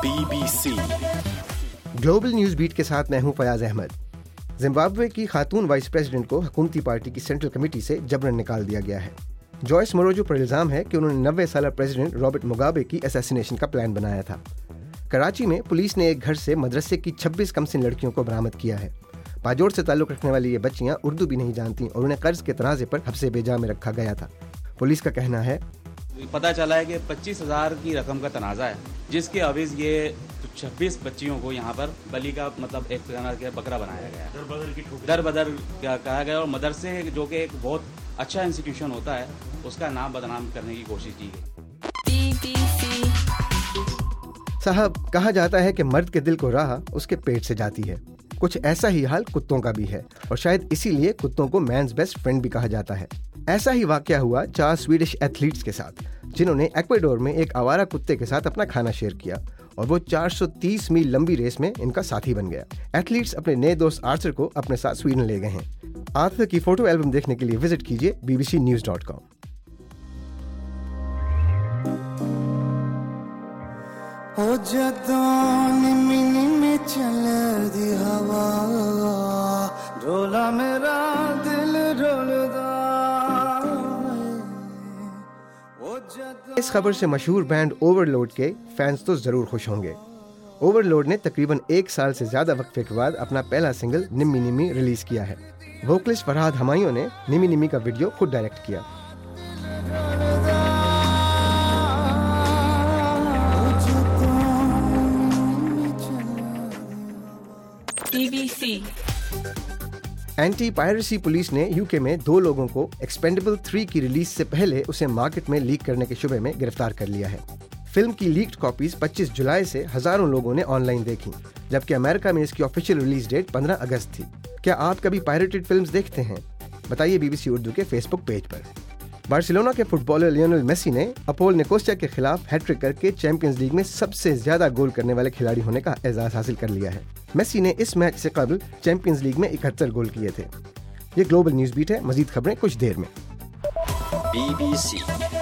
BBC global news beat के साथ मैं हूं फयाज अहमद। जिम्बाब्वे की खातून वाइस प्रेसिडेंट को हुकूमती पार्टी की सेंट्रल कमेटी से जबरन निकाल दिया गया है। जॉयस मोरोजो पर इल्जाम है कि उन्होंने 90 साल प्रेसिडेंट रॉबर्ट मुगाबे की असैसिनेशन का प्लान बनाया था। कराची में पुलिस ने एक घर से मदरसे की 26 कमसिन लड़कियों को बरामद किया है। बाजोड़ से ताल्लुक रखने वाली ये बच्चियां उर्दू भी नहीं जानती और उन्हें कर्ज के तनाजे पर हब्से बेजा में रखा गया था। पुलिस का कहना है पता चला है कि 25,000 की रकम का तनाज़ा है, जिसके अवीज़ ये 26 बच्चियों को यहाँ पर बलि का मतलब एक बकरा बनाया गया, दर बदर कहा गया और मदरसे जो कि एक बहुत अच्छा इंस्टीट्यूशन होता है उसका नाम बदनाम करने की कोशिश की गई। साहब, कहा जाता है कि मर्द के दिल को राह उसके पेट से जाती है। कुछ ऐसा ही हाल कुत्तों का भी है और शायद इसीलिए कुत्तों को मैन्स बेस्ट फ्रेंड भी कहा जाता है। ऐसा ही वाकया हुआ 4 स्वीडिश एथलीट्स के साथ, जिन्होंने इक्वाडोर में एक आवारा कुत्ते के साथ अपना खाना शेयर किया और वो 430 मील लंबी रेस में इनका साथी बन गया। एथलीट्स अपने नए दोस्त आर्थर को अपने साथ स्वीडन ले गए हैं। आर्थर की फोटो एल्बम देखने के लिए विजिट कीजिए bbcnews.com। ओ जदान मिनी में चल दी हवा, ढोला मेरा दिल ढोलदा। इस खबर से मशहूर बैंड ओवरलोड के फैंस तो जरूर खुश होंगे। ओवरलोड ने तकरीबन 1 साल से ज्यादा वक्फे के बाद अपना पहला सिंगल निम्मी निम्मी रिलीज किया है। वोकलिस्ट फरहाद हमायूं ने निम्मी निम्मी का वीडियो खुद डायरेक्ट किया। BBC एंटी पायरेसी पुलिस ने यूके में 2 लोगों को एक्सपेंडेबल 3 की रिलीज से पहले उसे मार्केट में लीक करने के शुबे में गिरफ्तार कर लिया है। फिल्म की लीक्ड कॉपीज 25 जुलाई से हजारों लोगों ने ऑनलाइन देखी, जबकि अमेरिका में इसकी ऑफिशियल रिलीज डेट 15 अगस्त थी। क्या आप कभी पायरेटेड फिल्म्स देखते हैं? बताइए BBC उर्दू के फेसबुक पेज पर। बार्सिलोना के फुटबॉलर लियोनेल मेसी ने अपोल निकोसिया के खिलाफ हैट्रिक करके चैंपियंस लीग में सबसे ज्यादा गोल करने वाले खिलाड़ी होने का एजाज हासिल कर लिया है। मेसी ने इस मैच से कबल चैंपियंस लीग में 71 गोल किए थे। ये ग्लोबल न्यूज बीट है। मजीद खबरें कुछ देर में। BBC